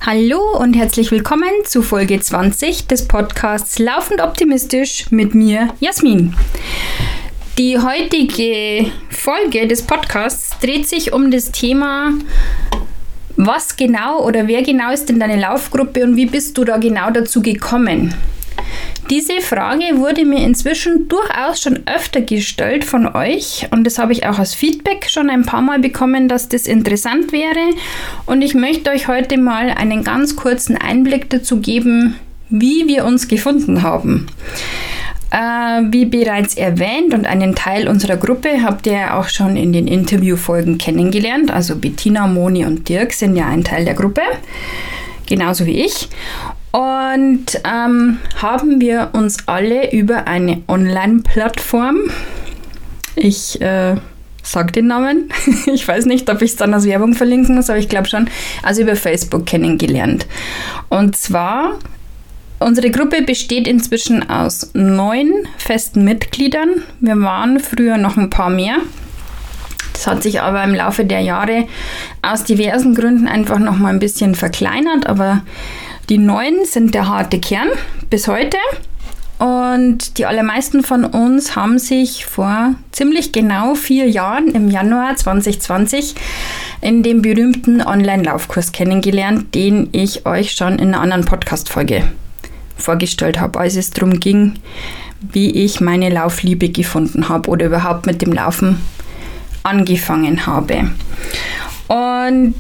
Hallo und herzlich willkommen zu Folge 20 des Podcasts Laufend Optimistisch mit mir, Jasmin. Die heutige Folge des Podcasts dreht sich um das Thema, was genau oder wer genau ist denn deine Laufgruppe und wie bist du da genau dazu gekommen? Diese Frage wurde mir inzwischen durchaus schon öfter gestellt von euch und das habe ich auch als Feedback schon ein paar Mal bekommen, dass das interessant wäre, und ich möchte euch heute mal einen ganz kurzen Einblick dazu geben, wie wir uns gefunden haben. Wie bereits erwähnt und einen Teil unserer Gruppe habt ihr auch schon in den Interviewfolgen kennengelernt, also Bettina, Moni und Dirk sind ja ein Teil der Gruppe, genauso wie ich. Und haben wir uns alle über eine Online-Plattform, ich sage den Namen, ich weiß nicht, ob ich es dann als Werbung verlinken muss, aber ich glaube schon, also über Facebook kennengelernt. Und zwar, unsere Gruppe besteht inzwischen aus 9 festen Mitgliedern. Wir waren früher noch ein paar mehr. Das hat sich aber im Laufe der Jahre aus diversen Gründen einfach noch mal ein bisschen verkleinert, aber die 9 sind der harte Kern bis heute, und die allermeisten von uns haben sich vor ziemlich genau 4 Jahren im Januar 2020 in dem berühmten Online-Laufkurs kennengelernt, den ich euch schon in einer anderen Podcast-Folge vorgestellt habe, als es darum ging, wie ich meine Laufliebe gefunden habe oder überhaupt mit dem Laufen angefangen habe. Und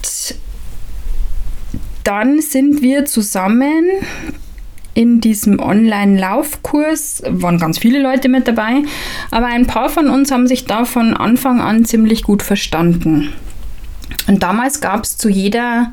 dann sind wir zusammen in diesem Online-Laufkurs, waren ganz viele Leute mit dabei, aber ein paar von uns haben sich da von Anfang an ziemlich gut verstanden. Und damals gab es zu jeder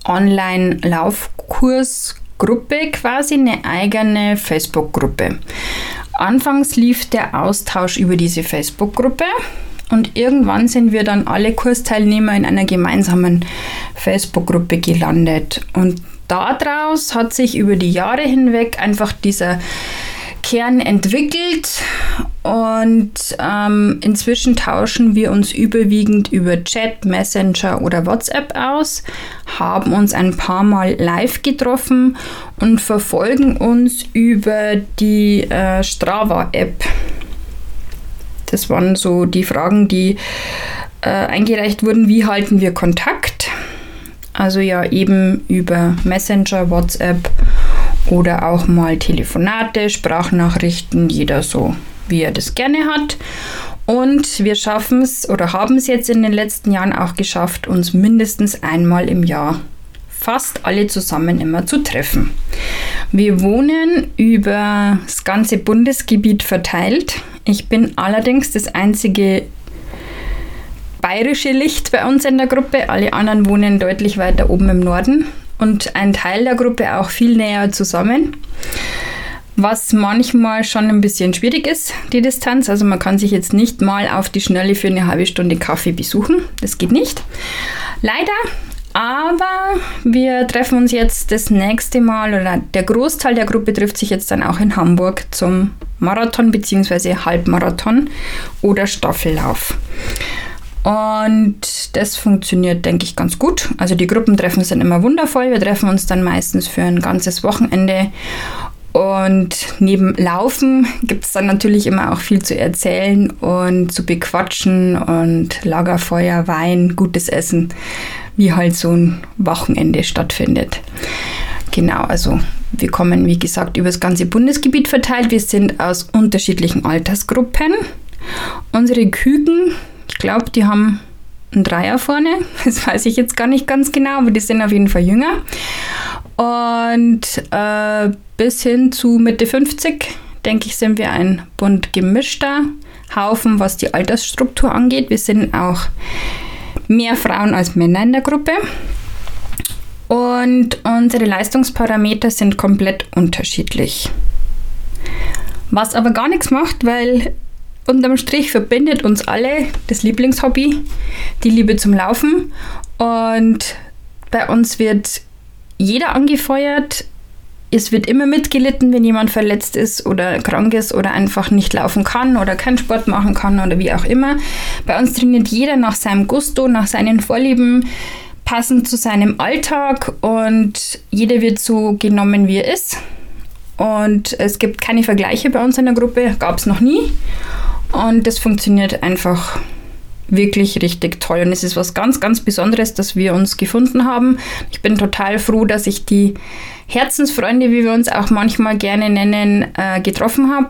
Online-Laufkursgruppe quasi eine eigene Facebook-Gruppe. Anfangs lief der Austausch über diese Facebook-Gruppe. Und irgendwann sind wir dann alle Kursteilnehmer in einer gemeinsamen Facebook-Gruppe gelandet. Und daraus hat sich über die Jahre hinweg einfach dieser Kern entwickelt. Und inzwischen tauschen wir uns überwiegend über Chat, Messenger oder WhatsApp aus, haben uns ein paar Mal live getroffen und verfolgen uns über die Strava-App. Das waren so die Fragen, die eingereicht wurden. Wie halten wir Kontakt? Also ja, eben über Messenger, WhatsApp oder auch mal Telefonate, Sprachnachrichten, jeder so, wie er das gerne hat. Und wir schaffen es oder haben es jetzt in den letzten Jahren auch geschafft, uns mindestens einmal im Jahr fast alle zusammen immer zu treffen. Wir wohnen über das ganze Bundesgebiet verteilt. Ich bin allerdings das einzige bayerische Licht bei uns in der Gruppe. Alle anderen wohnen deutlich weiter oben im Norden und ein Teil der Gruppe auch viel näher zusammen. Was manchmal schon ein bisschen schwierig ist, die Distanz. Also man kann sich jetzt nicht mal auf die Schnelle für eine halbe Stunde Kaffee besuchen. Das geht nicht. Leider. Aber wir treffen uns jetzt das nächste Mal, oder der Großteil der Gruppe trifft sich jetzt dann auch in Hamburg zum Marathon bzw. Halbmarathon oder Staffellauf. Und das funktioniert, denke ich, ganz gut. Also die Gruppentreffen sind immer wundervoll. Wir treffen uns dann meistens für ein ganzes Wochenende. Und neben Laufen gibt es dann natürlich immer auch viel zu erzählen und zu bequatschen und Lagerfeuer, Wein, gutes Essen, wie halt so ein Wochenende stattfindet. Genau, also wir kommen, wie gesagt, über das ganze Bundesgebiet verteilt. Wir sind aus unterschiedlichen Altersgruppen. Unsere Küken, ich glaube, die haben einen Dreier vorne. Das weiß ich jetzt gar nicht ganz genau, aber die sind auf jeden Fall jünger. Und bis hin zu Mitte 50, denke ich, sind wir ein bunt gemischter Haufen, was die Altersstruktur angeht. Wir sind auch mehr Frauen als Männer in der Gruppe. Und unsere Leistungsparameter sind komplett unterschiedlich. Was aber gar nichts macht, weil unterm Strich verbindet uns alle das Lieblingshobby, die Liebe zum Laufen. Und bei uns wird jeder angefeuert. Es wird immer mitgelitten, wenn jemand verletzt ist oder krank ist oder einfach nicht laufen kann oder keinen Sport machen kann oder wie auch immer. Bei uns trainiert jeder nach seinem Gusto, nach seinen Vorlieben. passend zu seinem Alltag und jeder wird so genommen, wie er ist. Und es gibt keine Vergleiche bei uns in der Gruppe, gab es noch nie. Und das funktioniert einfach wirklich richtig toll. Und es ist was ganz, ganz Besonderes, dass wir uns gefunden haben. Ich bin total froh, dass ich die Herzensfreunde, wie wir uns auch manchmal gerne nennen, getroffen habe.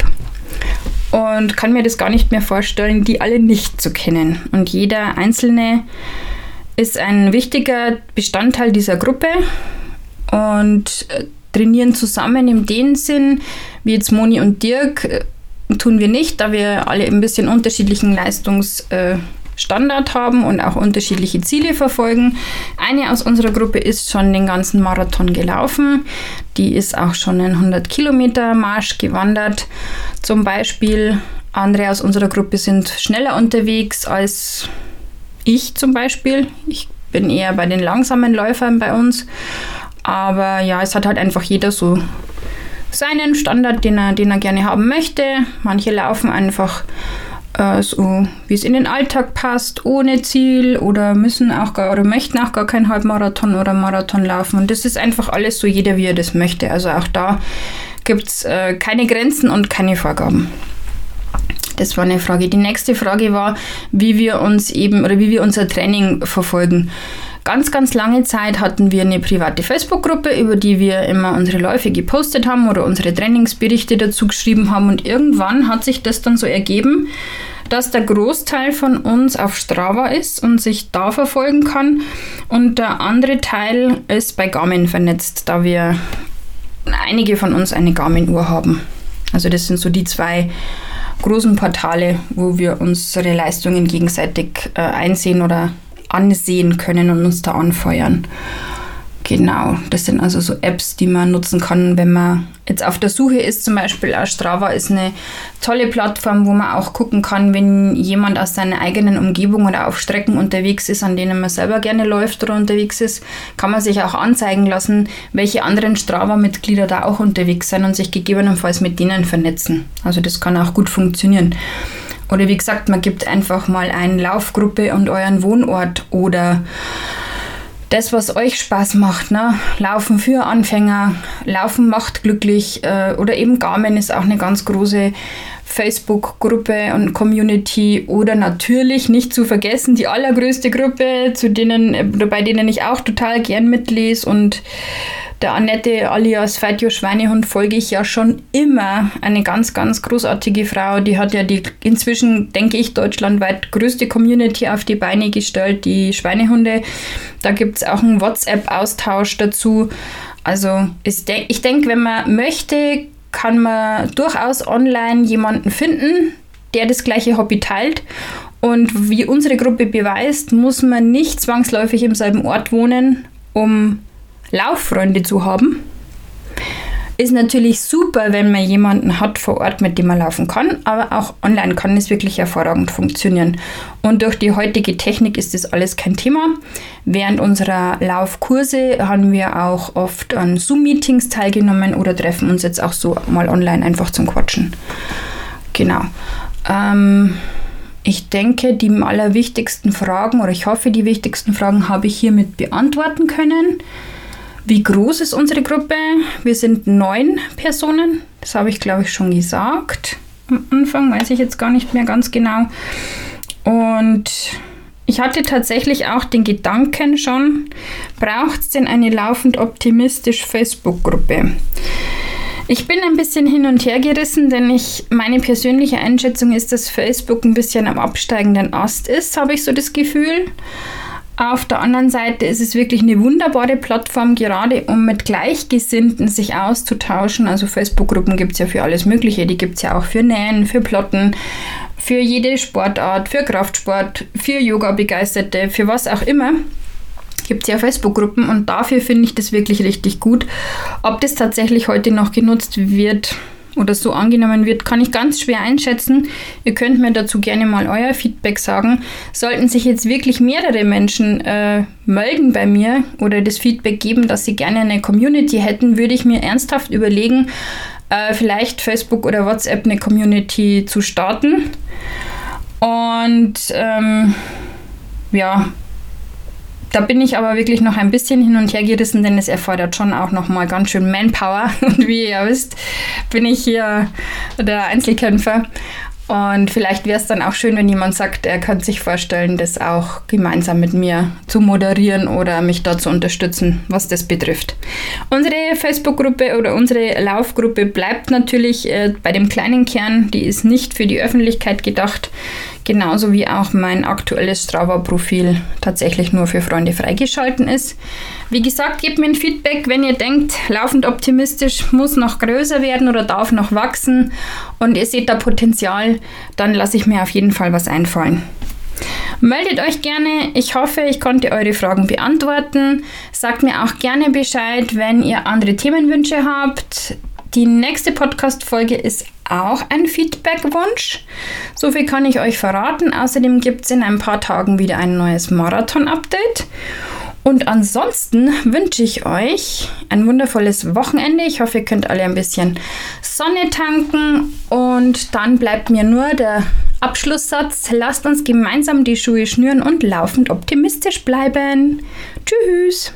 Und kann mir das gar nicht mehr vorstellen, die alle nicht zu kennen. Und jeder Einzelne ist ein wichtiger Bestandteil dieser Gruppe und trainieren zusammen in dem Sinn, wie jetzt Moni und Dirk, tun wir nicht, da wir alle ein bisschen unterschiedlichen Leistungsstandard haben und auch unterschiedliche Ziele verfolgen. Eine aus unserer Gruppe ist schon den ganzen Marathon gelaufen. Die ist auch schon einen 100-Kilometer-Marsch gewandert. Zum Beispiel andere aus unserer Gruppe sind schneller unterwegs als ich zum Beispiel. Ich bin eher bei den langsamen Läufern bei uns. Aber ja, es hat halt einfach jeder so seinen Standard, den er gerne haben möchte. Manche laufen einfach so, wie es in den Alltag passt, ohne Ziel oder möchten auch gar keinen Halbmarathon oder Marathon laufen. Und das ist einfach alles so, jeder wie er das möchte. Also auch da gibt es keine Grenzen und keine Vorgaben. Das war eine Frage. Die nächste Frage war, wie wir unser Training verfolgen. Ganz, ganz lange Zeit hatten wir eine private Facebook-Gruppe, über die wir immer unsere Läufe gepostet haben oder unsere Trainingsberichte dazu geschrieben haben. Und irgendwann hat sich das dann so ergeben, dass der Großteil von uns auf Strava ist und sich da verfolgen kann. Und der andere Teil ist bei Garmin vernetzt, da wir einige von uns eine Garmin-Uhr haben. Also das sind so die zwei großen Portale, wo wir unsere Leistungen gegenseitig einsehen oder ansehen können und uns da anfeuern. Genau, das sind also so Apps, die man nutzen kann, wenn man jetzt auf der Suche ist. Zum Beispiel Strava ist eine tolle Plattform, wo man auch gucken kann, wenn jemand aus seiner eigenen Umgebung oder auf Strecken unterwegs ist, an denen man selber gerne läuft oder unterwegs ist, kann man sich auch anzeigen lassen, welche anderen Strava-Mitglieder da auch unterwegs sind und sich gegebenenfalls mit denen vernetzen. Also das kann auch gut funktionieren. Oder wie gesagt, man gibt einfach mal eine Laufgruppe und euren Wohnort oder das, was euch Spaß macht, ne? Laufen für Anfänger, Laufen macht glücklich oder eben Garmin ist auch eine ganz große Facebook-Gruppe und Community oder natürlich nicht zu vergessen die allergrößte Gruppe, bei denen ich auch total gern mitlese und der Annette alias Fight Your Schweinehund folge ich ja schon immer. Eine ganz, ganz großartige Frau. Die hat ja die inzwischen, denke ich, deutschlandweit größte Community auf die Beine gestellt, die Schweinehunde. Da gibt es auch einen WhatsApp-Austausch dazu. Also ich denke, wenn man möchte, kann man durchaus online jemanden finden, der das gleiche Hobby teilt. Und wie unsere Gruppe beweist, muss man nicht zwangsläufig im selben Ort wohnen, um Lauffreunde zu haben. Ist natürlich super, wenn man jemanden hat vor Ort, mit dem man laufen kann, aber auch online kann es wirklich hervorragend funktionieren. Und durch die heutige Technik ist das alles kein Thema. Während unserer Laufkurse haben wir auch oft an Zoom-Meetings teilgenommen oder treffen uns jetzt auch so mal online einfach zum Quatschen. Genau. Ich denke, die allerwichtigsten Fragen oder ich hoffe, die wichtigsten Fragen habe ich hiermit beantworten können. Wie groß ist unsere Gruppe? Wir sind 9 Personen. Das habe ich, glaube ich, schon gesagt. Am Anfang weiß ich jetzt gar nicht mehr ganz genau. Und ich hatte tatsächlich auch den Gedanken schon, braucht es denn eine laufend optimistisch Facebook-Gruppe? Ich bin ein bisschen hin und her gerissen, denn meine persönliche Einschätzung ist, dass Facebook ein bisschen am absteigenden Ast ist, habe ich so das Gefühl. Auf der anderen Seite ist es wirklich eine wunderbare Plattform, gerade um mit Gleichgesinnten sich auszutauschen. Also Facebook-Gruppen gibt es ja für alles Mögliche. Die gibt es ja auch für Nähen, für Plotten, für jede Sportart, für Kraftsport, für Yoga-Begeisterte, für was auch immer. Gibt es ja Facebook-Gruppen und dafür finde ich das wirklich richtig gut. Ob das tatsächlich heute noch genutzt wird oder so angenommen wird, kann ich ganz schwer einschätzen. Ihr könnt mir dazu gerne mal euer Feedback sagen. Sollten sich jetzt wirklich mehrere Menschen melden bei mir oder das Feedback geben, dass sie gerne eine Community hätten, würde ich mir ernsthaft überlegen, vielleicht Facebook oder WhatsApp eine Community zu starten. Und Da bin ich aber wirklich noch ein bisschen hin und her gerissen, denn es erfordert schon auch noch mal ganz schön Manpower. Und wie ihr ja wisst, bin ich hier der Einzelkämpfer. Und vielleicht wäre es dann auch schön, wenn jemand sagt, er kann sich vorstellen, das auch gemeinsam mit mir zu moderieren oder mich da zu unterstützen, was das betrifft. Unsere Facebook-Gruppe oder unsere Laufgruppe bleibt natürlich bei dem kleinen Kern. Die ist nicht für die Öffentlichkeit gedacht. Genauso wie auch mein aktuelles Strava-Profil tatsächlich nur für Freunde freigeschalten ist. Wie gesagt, gebt mir ein Feedback, wenn ihr denkt, laufend optimistisch muss noch größer werden oder darf noch wachsen und ihr seht da Potenzial, dann lasse ich mir auf jeden Fall was einfallen. Meldet euch gerne. Ich hoffe, ich konnte eure Fragen beantworten. Sagt mir auch gerne Bescheid, wenn ihr andere Themenwünsche habt. Die nächste Podcast-Folge ist auch ein Feedback-Wunsch. So viel kann ich euch verraten. Außerdem gibt es in ein paar Tagen wieder ein neues Marathon-Update. Und ansonsten wünsche ich euch ein wundervolles Wochenende. Ich hoffe, ihr könnt alle ein bisschen Sonne tanken. Und dann bleibt mir nur der Abschlusssatz. Lasst uns gemeinsam die Schuhe schnüren und laufend optimistisch bleiben. Tschüss!